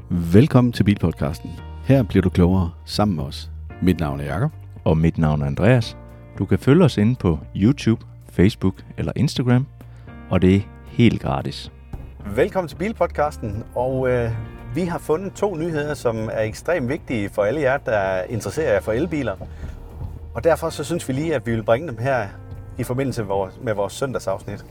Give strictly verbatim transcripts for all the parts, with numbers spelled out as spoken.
Velkommen til Bilpodcasten. Her bliver du klogere sammen med os. Mit navn er Jakob. Og mit navn er Andreas. Du kan følge os inde på YouTube, Facebook eller Instagram, og det er helt gratis. Velkommen til Bilpodcasten, og øh, vi har fundet to nyheder, som er ekstremt vigtige for alle jer, der interesserer jer for elbiler. Og derfor så synes vi lige, at vi vil bringe dem her i forbindelse med vores, med vores søndagsafsnit.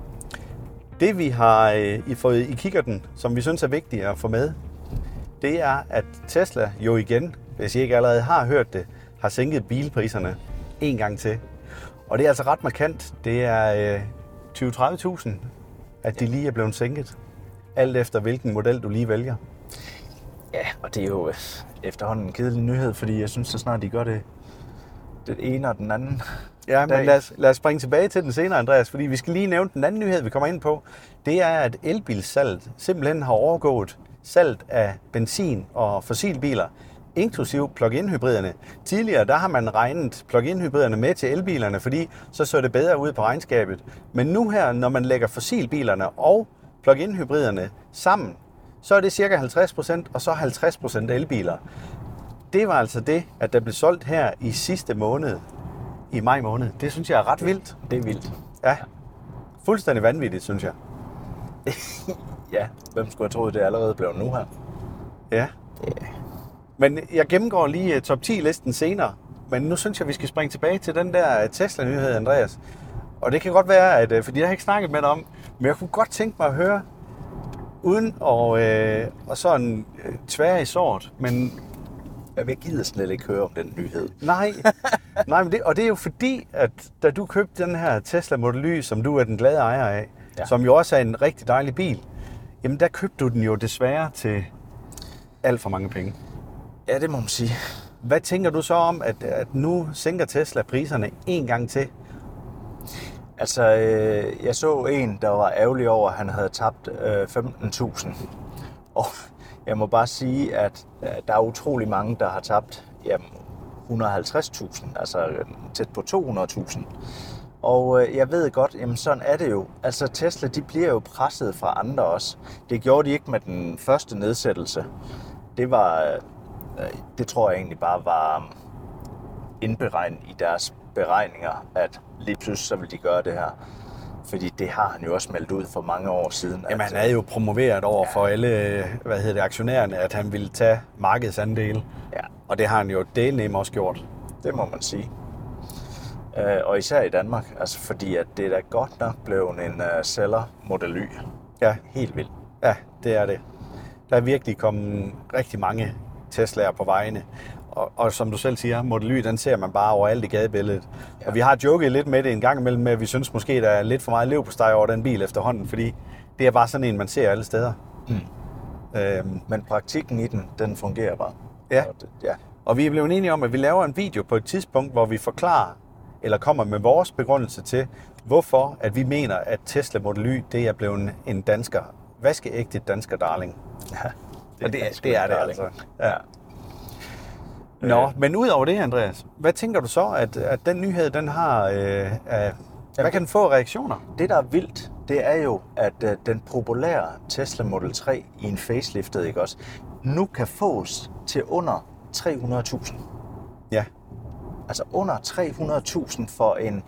Det vi har øh, I fået i kikkerten, som vi synes er vigtigt at få med, det er, at Tesla jo igen, hvis I ikke allerede har hørt det, har sænket bilpriserne en gang til. Og det er altså ret markant. Det er øh, tyve til tredive tusind, at de lige er blevet sænket. Alt efter hvilken model du lige vælger. Ja, og det er jo efterhånden en kedelig nyhed, fordi jeg synes så snart de gør det den ene og den anden. Ja, men lad os, lad os springe tilbage til den senere, Andreas, fordi vi skal lige nævne den anden nyhed, vi kommer ind på. Det er, at elbilsalget simpelthen har overgået salget af benzin- og fossilbiler, inklusive plug-in-hybriderne. Tidligere der har man regnet plug-in-hybriderne med til elbilerne, fordi så så det bedre ud på regnskabet. Men nu her, når man lægger fossilbilerne og plug-in-hybriderne sammen, så er det cirka halvtreds procent, og så halvtreds procent elbiler. Det var altså det, at der blev solgt her i sidste måned, i maj måned. Det synes jeg er ret vildt. Det er vildt. Ja, fuldstændig vanvittigt, synes jeg. Ja, hvem skulle have troet, det allerede blev nu her? Ja. Yeah. Men jeg gennemgår lige top ti-listen senere. Men nu synes jeg, vi skal springe tilbage til den der Tesla-nyhed, Andreas. Og det kan godt være, at, fordi jeg har ikke snakket med dig om, men jeg kunne godt tænke mig at høre, uden at øh, og sådan øh, tvære i sort, men jeg gider slet ikke høre om den nyhed. Nej, nej men det, og det er jo fordi, at da du købte den her Tesla Model Y, som du er den glade ejer af, ja. Som jo også er en rigtig dejlig bil, jamen der købte du den jo desværre til alt for mange penge. Ja, det må man sige. Hvad tænker du så om, at, at nu sænker Tesla priserne en gang til? Altså, øh, jeg så en, der var ærgerlig over, at han havde tabt øh, femten tusind. Og jeg må bare sige, at øh, der er utrolig mange, der har tabt jamen, et hundrede og halvtreds tusind, altså øh, tæt på to hundrede tusind. Og øh, jeg ved godt, jamen sådan er det jo. Altså Tesla, de bliver jo presset fra andre også. Det gjorde de ikke med den første nedsættelse. Det var, øh, det tror jeg egentlig bare var indberegnet i deres beregninger, at lige pludselig så vil de gøre det her. Fordi det har han jo også meldt ud for mange år siden. Jamen han havde jo promoveret over ja. for alle, hvad hedder det, aktionærerne, at han ville tage markedsandele. Ja. Og det har han jo delnemme også gjort. Det må man sige. Uh, og især i Danmark, altså fordi at det er da godt nok blevet en uh, sælger Model Y. Ja. Helt vildt. Ja, det er det. Der er virkelig kommet rigtig mange Tesla'er på vejene. Og, og som du selv siger, Model Y, den ser man bare overalt i gadebilledet. Ja. Og vi har joket lidt med det en gang imellem, med at vi synes måske, der er lidt for meget leverpostej over den bil efterhånden, fordi det er bare sådan en, man ser alle steder. Mm. Øhm. Men praktikken i den, den fungerer bare. Ja. Og, det, ja. Og vi er blevet enige om, at vi laver en video på et tidspunkt, hvor vi forklarer, eller kommer med vores begrundelse til, hvorfor at vi mener, at Tesla Model Y, det er blevet en dansker, vaskeægte dansker darling. Ja, det, og det, det er det darling. altså. Ja. Nå, øh. men ud over det, Andreas, hvad tænker du så, at, at den nyhed, den har, øh, øh, hvad kan den få reaktioner? Det, der er vildt, det er jo, at øh, den populære Tesla Model tre i en faceliftet, ikke også, nu kan fås til under tre hundrede tusind. Ja. Altså under tre hundrede tusind for en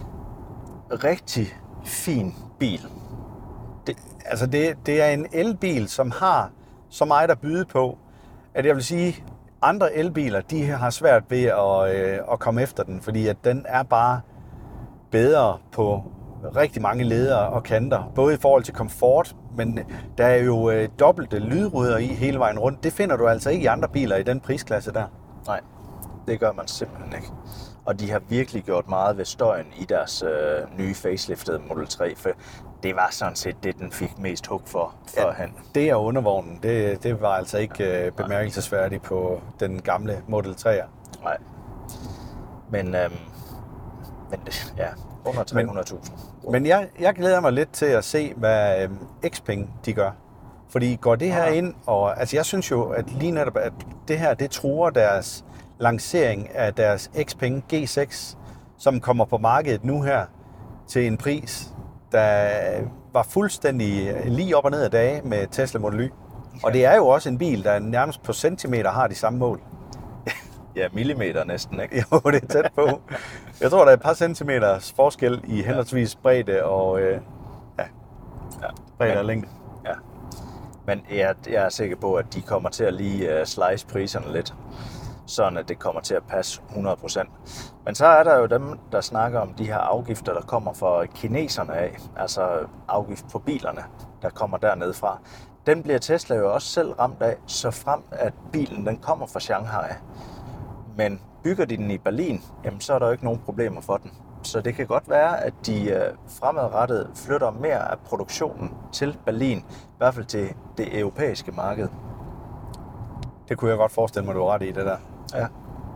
rigtig fin bil. Det, altså det, det er en elbil, som har så meget at byde på, at jeg vil sige, andre elbiler, de har svært ved at, øh, at komme efter den, fordi at den er bare bedre på rigtig mange ledere og kanter, både i forhold til komfort, men der er jo øh, dobbelte lydruder i hele vejen rundt. Det finder du altså ikke i andre biler i den prisklasse der. Nej, det gør man simpelthen ikke. Og de har virkelig gjort meget ved støjen i deres øh, nye faceliftede Model tre, for det var sådan set det, den fik mest hug for førhen. Ja, det er undervognen. Det, det var altså ikke øh, bemærkelsesværdigt på den gamle Model tre'er. Nej. Men, øhm, men ja, under tre hundrede tusind. Men, men jeg, jeg glæder mig lidt til at se, hvad øhm, Xpeng de gør. Fordi går det her ind, og altså jeg synes jo, at lige netop, at det her, det truer deres lancering af deres Xpeng G seks, som kommer på markedet nu her til en pris, der var fuldstændig lige op og ned af dage med Tesla Model Y. Og det er jo også en bil, der nærmest på centimeter har de samme mål. Ja, millimeter næsten, ikke? Jo, det er tæt på. Jeg tror, der er et par centimeters forskel i henholdsvis bredde og øh, ja, Ja. bredde Men- og længde. Ja. Men jeg, jeg er sikker på, at de kommer til at lige uh, slice priserne lidt, sådan at det kommer til at passe hundrede procent. Men så er der jo dem, der snakker om de her afgifter, der kommer fra kineserne af, altså afgift på bilerne, der kommer dernede fra. Den bliver Tesla jo også selv ramt af, så frem at bilen den kommer fra Shanghai. Men bygger de den i Berlin, jamen så er der jo ikke nogen problemer for den. Så det kan godt være, at de øh, fremadrettet flytter mere af produktionen til Berlin, i hvert fald til det europæiske marked. Det kunne jeg godt forestille mig, du var ret i det der. Ja.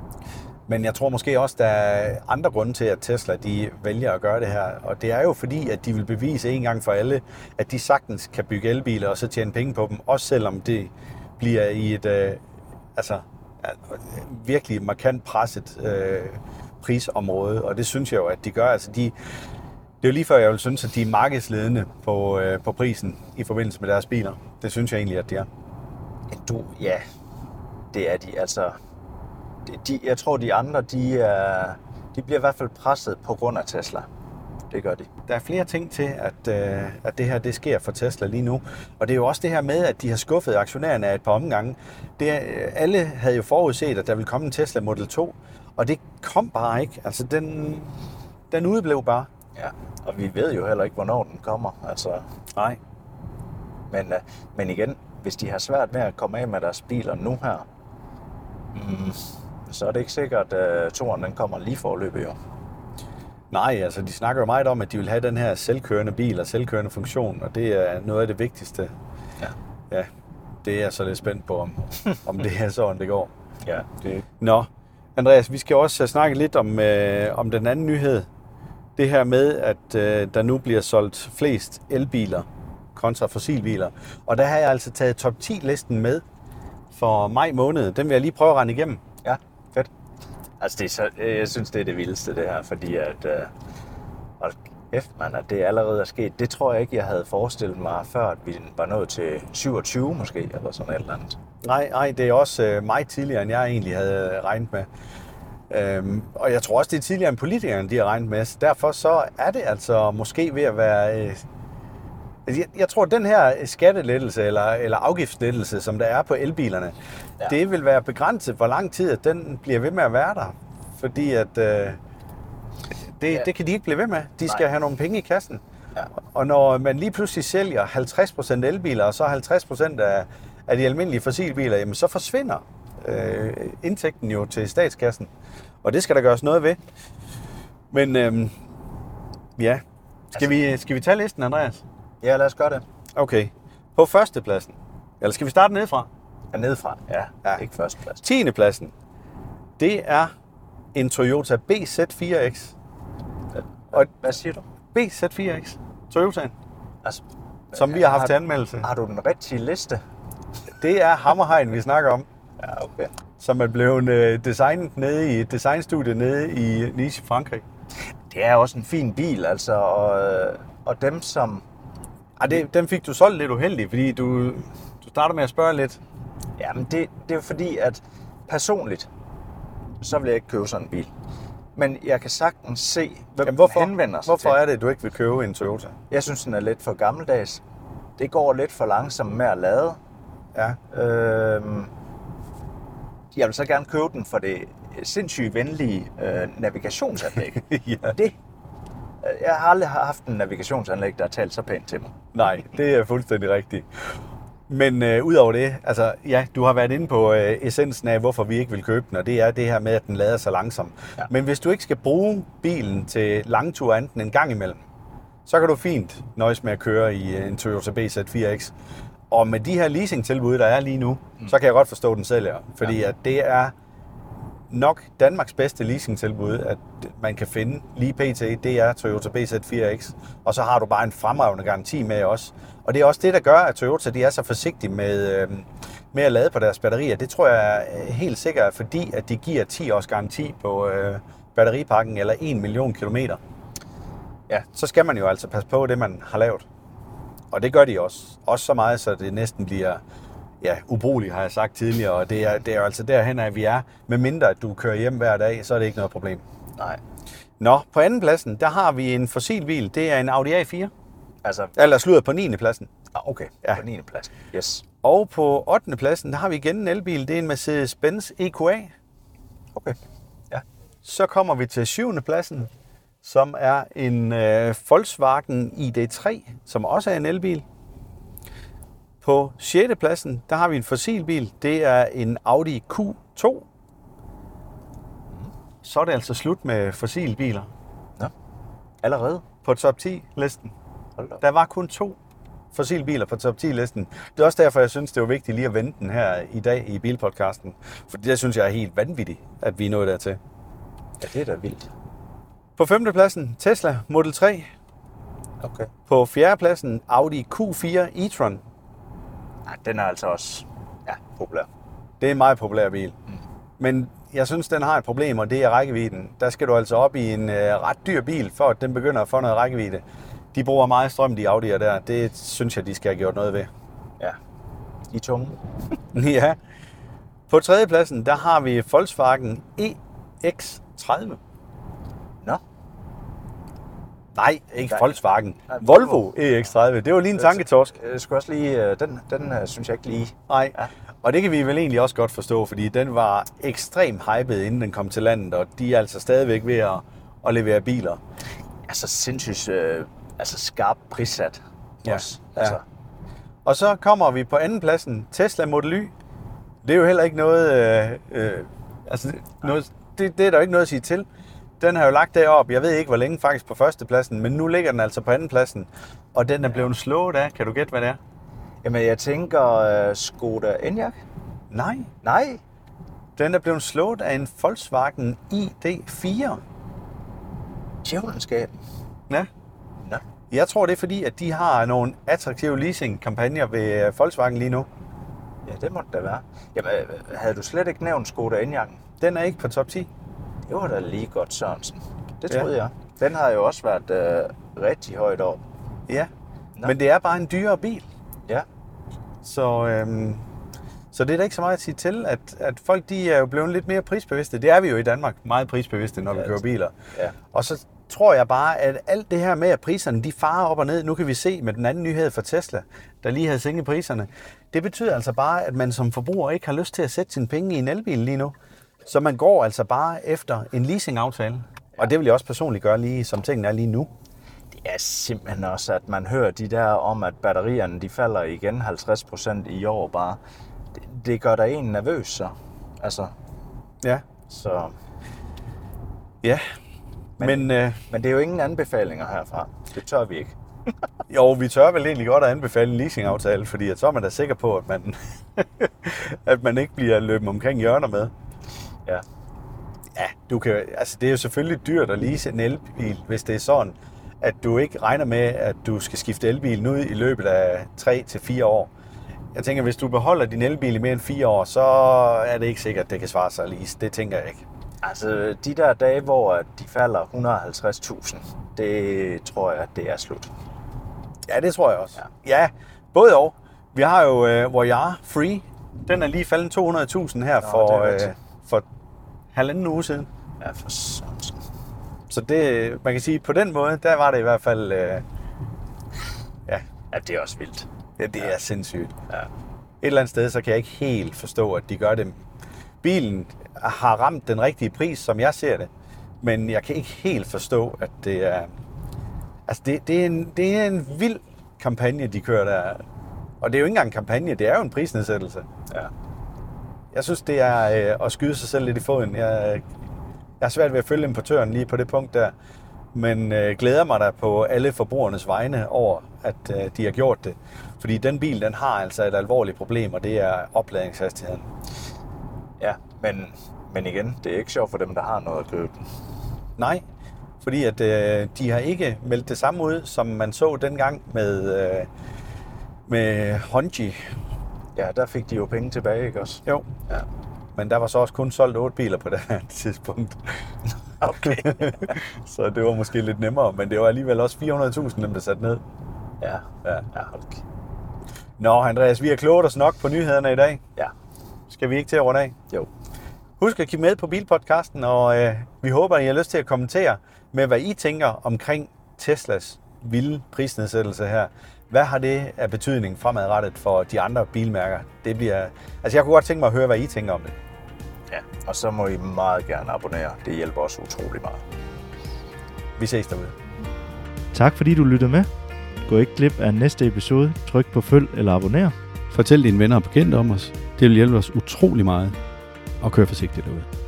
Men jeg tror måske også, der er andre grunde til, at Tesla de vælger at gøre det her. Og det er jo fordi, at de vil bevise en gang for alle, at de sagtens kan bygge elbiler og så tjene penge på dem. Også selvom det bliver i et øh, altså, virkelig markant presset øh, prisområde. Og det synes jeg jo, at de gør. Altså, de, det er jo lige før, jeg vil synes, at de er markedsledende på, øh, på prisen i forbindelse med deres biler. Det synes jeg egentlig, at de er. Du, ja, det er de. Altså, de, jeg tror, de andre, de, er, de bliver i hvert fald presset på grund af Tesla. Det gør de. Der er flere ting til, at, øh, at det her det sker for Tesla lige nu. Og det er jo også det her med, at de har skuffet aktionærerne af et par omgange. Det er, alle havde jo forudset, at der ville komme en Tesla Model to, og det kom bare ikke. Altså, den, den udeblev bare. Ja, og vi ved jo heller ikke, hvornår den kommer. Altså, Nej. men, øh, men igen, hvis de har svært med at komme af med deres biler nu her, mm, så er det ikke sikkert, at uh, toren den kommer lige forløbet jo. Nej, altså de snakker jo meget om, at de vil have den her selvkørende bil og selvkørende funktion, og det er noget af det vigtigste. Ja. Ja, det er jeg så lidt spændt på, om, om det er sådan, det går. Ja, det, Nå, Andreas, vi skal også snakke lidt om, øh, om den anden nyhed. Det her med, at øh, der nu bliver solgt flest elbiler kontra fossilbiler. Og der har jeg altså taget top ti-listen med for maj måned. Den vil jeg lige prøve at rende igennem. ja, fedt. Altså, det er så, jeg synes, det er det vildeste, det her, fordi at... Øh, hold kæft, man, at det allerede er sket. Det tror jeg ikke, jeg havde forestillet mig, før at vi var nået til syvogtyve måske, eller sådan et eller andet. Nej, nej, det er også øh, meget tidligere, end jeg egentlig havde regnet med. Øhm, og jeg tror også, det er tidligere, end politikerne de har regnet med. Så derfor så er det altså måske ved at være... Øh, jeg, jeg tror, at den her skattelettelse eller, eller afgiftslettelse, som der er på elbilerne, ja. Det vil være begrænset, hvor lang tid at den bliver ved med at være der. Fordi at... Øh, Det, ja. det kan de ikke blive ved med. De skal Nej. have nogle penge i kassen. Ja. Og når man lige pludselig sælger halvtreds procent elbiler, og så halvtreds procent af, af de almindelige fossilbiler, jamen så forsvinder øh, indtægten jo til statskassen. Og det skal der gøres noget ved. Men øh, ja, skal, altså, vi, skal vi tage listen, Andreas? Ja, lad os gøre det. Okay. På førstepladsen. Eller skal vi starte nedefra? Ja, nedefra. Ja, ja. Ikke førsteplads. tiende pladsen. Det er en Toyota B Z fire X. Og hvad siger du? B Z fire X. Toyotaen. Altså, som vi har haft har, til anmeldelse. Har du den rigtige liste? Det er Hammerhegn, vi snakker om. Ja, okay. Som er blevet designet nede i et designstudie nede i Nice i Frankrig. Det er også en fin bil, altså. Og, og dem som... Ej, det, dem fik du solgt lidt uheldigt, fordi du, du starter med at spørge lidt. Jamen, det, det er fordi, at personligt, så vil jeg ikke købe sådan en bil. Men jeg kan sagtens se, hvem Jamen, hvorfor, henvender sig Hvorfor til. er det, at du ikke vil købe en Toyota? Jeg synes, den er lidt for gammeldags. Det går lidt for langsomt med at lade. Ja. Øhm, jeg vil så gerne købe den for det sindssygt venlige øh, navigationsanlæg. Ja. Det. Jeg har aldrig haft en navigationsanlæg, der har talt så pænt til mig. Nej, det er fuldstændig rigtigt. Men øh, udover det, altså ja, du har været inde på øh, essensen af, hvorfor vi ikke vil købe den, og det er det her med, at den lader så langsomt. Ja. Men hvis du ikke skal bruge bilen til langtur enten en gang imellem, så kan du fint nøjes med at køre i en Toyota B Z fire X. Og med de her leasingtilbud, der er lige nu, mm. så kan jeg godt forstå, at den sælger. Fordi ja. at det er nok Danmarks bedste leasingtilbud, at man kan finde lige pt. Det er Toyota B Z fire X. Og så har du bare en fremragende garanti med også. Og det er også det, der gør, at Toyota de er så forsigtige med, øh, med at lade på deres batterier. Det tror jeg er helt sikkert, fordi at de giver ti års garanti på øh, batteripakken, eller en million kilometer. Ja, så skal man jo altså passe på det, man har lavet. Og det gør de også. Også så meget, så det næsten bliver ja, ubrugelig, har jeg sagt tidligere, og det er, det er jo altså derhen, at vi er. Med mindre, at du kører hjem hver dag, så er det ikke noget problem. Nej. Nå, på anden pladsen, der har vi en fossilbil. Det er en Audi A fire. Altså, Eller slutter på niende pladsen. ah, okay, Ja. på niende plads. Yes. Og på ottende pladsen, der har vi igen en elbil. Det er en Mercedes-Benz E Q A. Okay. Ja. Så kommer vi til syvende pladsen, som er en øh, Volkswagen I D tre, som også er en elbil. På sjette pladsen, der har vi en fossilbil. Det er en Audi Q to. Så er det altså slut med fossilbiler Nå. Allerede? på top ti-listen. Hold da op. Der var kun to fossilbiler på top ti-listen. Det er også derfor, jeg synes, det var vigtigt lige at vente den her i dag i bilpodcasten. For det synes jeg er helt vanvittigt, at vi er nået dertil. Ja, det er da vildt. På femte pladsen, Tesla Model tre. Okay. På fjerde pladsen, Audi Q fire e-tron. Ja, den er altså også ja, populær. Det er en meget populær bil. Men jeg synes, den har et problem, og det er rækkevidden. Der skal du altså op i en øh, ret dyr bil, for at den begynder at få noget rækkevidde. De bruger meget strøm, de Audi'er der. Det synes jeg, de skal have gjort noget ved. Ja. De er tunge. Ja. På tredje pladsen, der har vi Volkswagen E X tredive. Nå. Nej, ikke Nej. Volkswagen. Nej, Volvo E X tredive. Det var lige en tanketorsk. Jeg skulle også lige, øh, den, den øh, synes jeg ikke lige. Nej. Ja. Og det kan vi vel egentlig også godt forstå, fordi den var ekstremt hyped, inden den kom til landet, og de er altså stadigvæk ved at, at levere biler. Altså sindssygt øh, altså skarpt prissat. Ja. Også. Altså, Ja. Og så kommer vi på anden pladsen, Tesla Model Y. Det er jo heller ikke noget, øh, øh, altså noget, det, det er der jo ikke noget at sige til. Den har jo lagt deroppe, jeg ved ikke hvor længe faktisk på førstepladsen, men nu ligger den altså på andenpladsen, og den er blevet slået af. Kan du gætte, hvad det er? Jamen, jeg tænker øh, Skoda Enyaq. Nej, Nej. den er blevet slået af en Volkswagen I D fire. Djævlenskab. Ja. Nå. Jeg tror, det er fordi, at de har nogle attraktive leasing-kampagner ved øh, Volkswagen lige nu. Ja, det måtte da være. Jamen, øh, havde du slet ikke nævnt Skoda Enyaq? Den er ikke på top ti. Det var da lige godt, Sørensen. Det Ja. troede jeg. Den har jo også været øh, rigtig højt op. Ja, Nå. men det er bare en dyrere bil. Ja. Så, øhm, så det er da ikke så meget at sige til, at, at folk de er jo blevet lidt mere prisbevidste. Det er vi jo i Danmark, meget prisbevidste, når vi Ja, kører biler. Ja. Og så tror jeg bare, at alt det her med, at priserne de farer op og ned, nu kan vi se med den anden nyhed fra Tesla, der lige havde sænket priserne. Det betyder altså bare, at man som forbruger ikke har lyst til at sætte sine penge i en elbil lige nu. Så man går altså bare efter en leasingaftale. Ja. Og det vil jeg også personligt gøre, lige som tingene er lige nu. Det er simpelthen også, at man hører de der om, at batterierne de falder igen halvtreds procent i år bare. Det, det gør da en nervøs, så. Altså, Ja, så. ja. Men- Men, Men øh, Men det er jo ingen anbefalinger herfra. Det tør vi ikke. jo, vi tør vel egentlig godt at anbefale en leasingaftale, fordi at så er man da sikker på, at man, at man ikke bliver løbet omkring hjørner med. Ja. Ja, du kan, altså det er jo selvfølgelig dyrt at lease en elbil, hvis det er sådan, at du ikke regner med, at du skal skifte elbilen ud i løbet af tre til fire år. Jeg tænker, hvis du beholder din elbil i mere end fire år, så er det ikke sikkert, at det kan svare sig at lease. Det tænker jeg ikke. Altså, de der dage, hvor de falder et hundrede og halvtreds tusind, det tror jeg, det er slut. Ja, det tror jeg også. Ja, ja både og. Vi har jo uh, Voyage Free. Den er lige faldet to hundrede tusind her Nå, for, det er uh, rigtigt. for halvanden uge siden. Ja, for sådan. Så det, man kan sige, på den måde, der var det i hvert fald, uh, ja, Ja, det er også vildt. ja, det er sindssygt. Ja. Et eller andet sted, så kan jeg ikke helt forstå, at de gør det. Bilen har ramt den rigtige pris, som jeg ser det. Men jeg kan ikke helt forstå, at det er... Altså, det, det, er, en, det er en vild kampagne, de kører der. Og det er jo ikke engang en kampagne, det er jo en prisnedsættelse. Ja. Jeg synes, det er øh, at skyde sig selv lidt i foden. Jeg, jeg er svært ved at følge importøren lige på det punkt der. Men øh, glæder mig da på alle forbrugernes vegne over, at øh, de har gjort det. Fordi den bil, den har altså et alvorligt problem, og det er opladningshastigheden. Ja, men, men igen, det er ikke sjovt for dem, der har noget at købe den. Nej, fordi at øh, de har ikke meldt det samme ud, som man så dengang med, øh, med Honji. Ja, der fik de jo penge tilbage, ikke også? Jo, Ja. men der var så også kun solgt otte biler på det her tidspunkt. Okay. Så det var måske lidt nemmere, men det var alligevel også fire hundrede tusind, dem der sat ned. Ja, Ja. ja, okay. Nå, Andreas, vi har kloget os nok på nyhederne i dag. Ja. Skal vi ikke til at runde af? Jo. Husk at kigge med på Bilpodcasten, og øh, vi håber, at I har lyst til at kommentere med, hvad I tænker omkring Teslas vilde prisnedsættelse her. Hvad har det af betydning fremadrettet for de andre bilmærker? Det bliver, altså jeg kunne godt tænke mig at høre, hvad I tænker om det. Ja, og så må I meget gerne abonnere. Det hjælper os utrolig meget. Vi ses derude. Tak fordi du lyttede med. Gå ikke glip af næste episode. Tryk på følg eller abonner. Fortæl dine venner og bekendte om os. Det vil hjælpe os utrolig meget. Og kør forsigtigt derude.